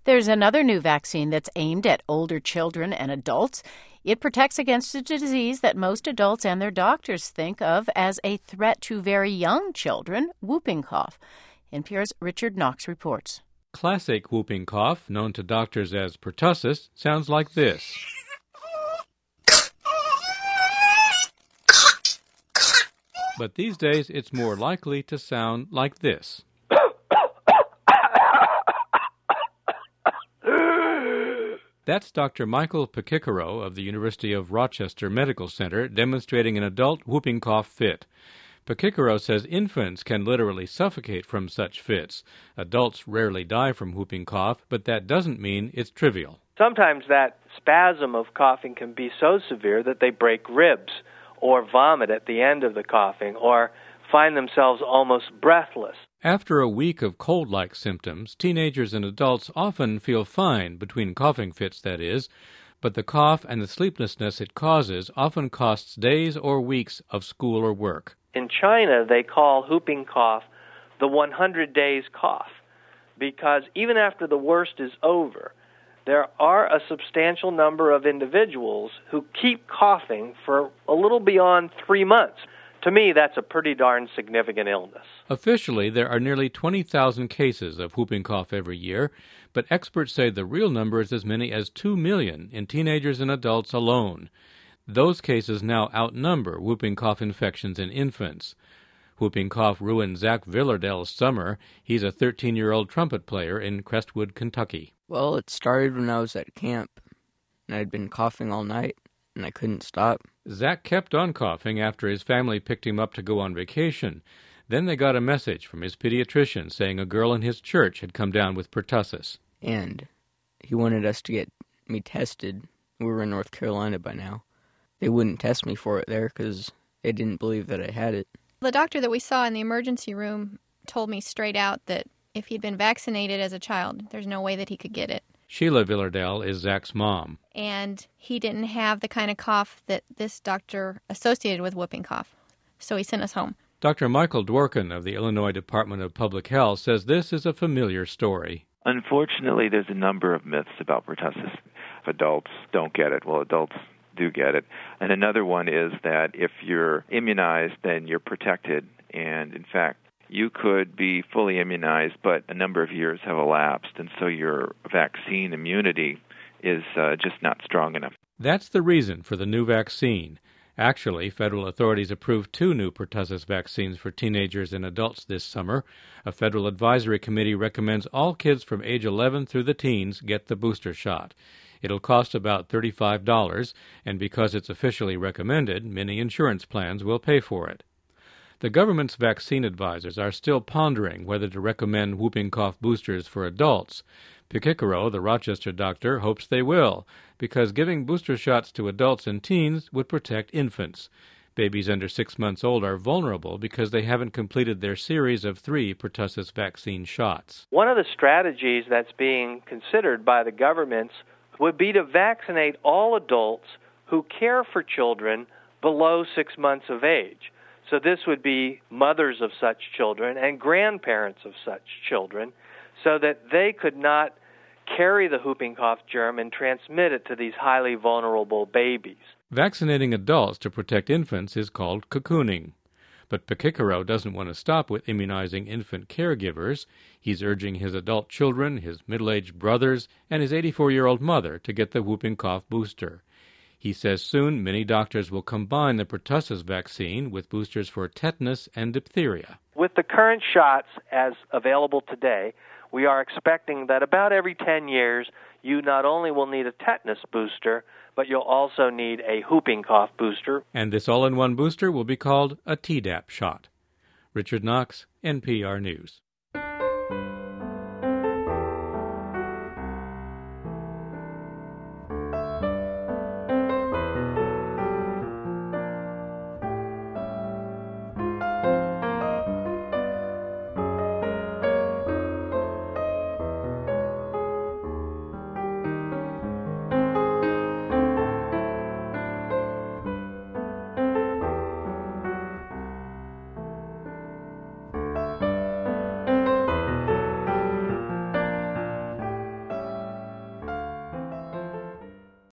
There's another new vaccine that's aimed at older children and adults. It protects against a disease that most adults and their doctors think of as a threat to very young children, whooping cough. NPR's Richard Knox reports. Classic whooping cough, known to doctors as pertussis, sounds like this. But these days, it's more likely to sound like this. That's Dr. Michael Pekikaro of the University of Rochester Medical Center demonstrating an adult whooping cough fit. Pekikaro says infants can literally suffocate from such fits. Adults rarely die from whooping cough, but that doesn't mean it's trivial. Sometimes that spasm of coughing can be so severe that they break ribs or vomit at the end of the coughing or find themselves almost breathless. After a week of cold-like symptoms, teenagers and adults often feel fine, between coughing fits, that is, but the cough and the sleeplessness it causes often costs days or weeks of school or work. In China, they call whooping cough the 100 days cough, because even after the worst is over, there are a substantial number of individuals who keep coughing for a little beyond 3 months. To me, that's a pretty darn significant illness. Officially, there are nearly 20,000 cases of whooping cough every year, but experts say the real number is as many as 2 million in teenagers and adults alone. Those cases now outnumber whooping cough infections in infants. Whooping cough ruined Zach Villardel's summer. He's a 13-year-old trumpet player in Crestwood, Kentucky. Well, it started when I was at camp, and I'd been coughing all night, and I couldn't stop. Zach kept on coughing after his family picked him up to go on vacation. Then they got a message from his pediatrician saying a girl in his church had come down with pertussis. And he wanted us to get me tested. We were in North Carolina by now. They wouldn't test me for it there because they didn't believe that I had it. The doctor that we saw in the emergency room told me straight out that if he'd been vaccinated as a child, there's no way that he could get it. Sheila Villardel is Zach's mom. And he didn't have the kind of cough that this doctor associated with whooping cough. So he sent us home. Dr. Michael Dworkin of the Illinois Department of Public Health says this is a familiar story. Unfortunately, there's a number of myths about pertussis. Adults don't get it. Well, adults do get it. And another one is that if you're immunized, then you're protected. And in fact, you could be fully immunized, but a number of years have elapsed, and so your vaccine immunity is just not strong enough. That's the reason for the new vaccine. Actually, federal authorities approved 2 new pertussis vaccines for teenagers and adults this summer. A federal advisory committee recommends all kids from age 11 through the teens get the booster shot. It'll cost about $35, and because it's officially recommended, many insurance plans will pay for it. The government's vaccine advisors are still pondering whether to recommend whooping cough boosters for adults. Pekikaro, the Rochester doctor, hopes they will, because giving booster shots to adults and teens would protect infants. Babies under 6 months old are vulnerable because they haven't completed their series of 3 pertussis vaccine shots. One of the strategies that's being considered by the governments would be to vaccinate all adults who care for children below 6 months of age. So this would be mothers of such children and grandparents of such children, so that they could not carry the whooping cough germ and transmit it to these highly vulnerable babies. Vaccinating adults to protect infants is called cocooning. But Pekikaro doesn't want to stop with immunizing infant caregivers. He's urging his adult children, his middle-aged brothers, and his 84-year-old mother to get the whooping cough booster. He says soon many doctors will combine the pertussis vaccine with boosters for tetanus and diphtheria. With the current shots as available today, we are expecting that about every 10 years, you not only will need a tetanus booster, but you'll also need a whooping cough booster. And this all-in-one booster will be called a Tdap shot. Richard Knox, NPR News.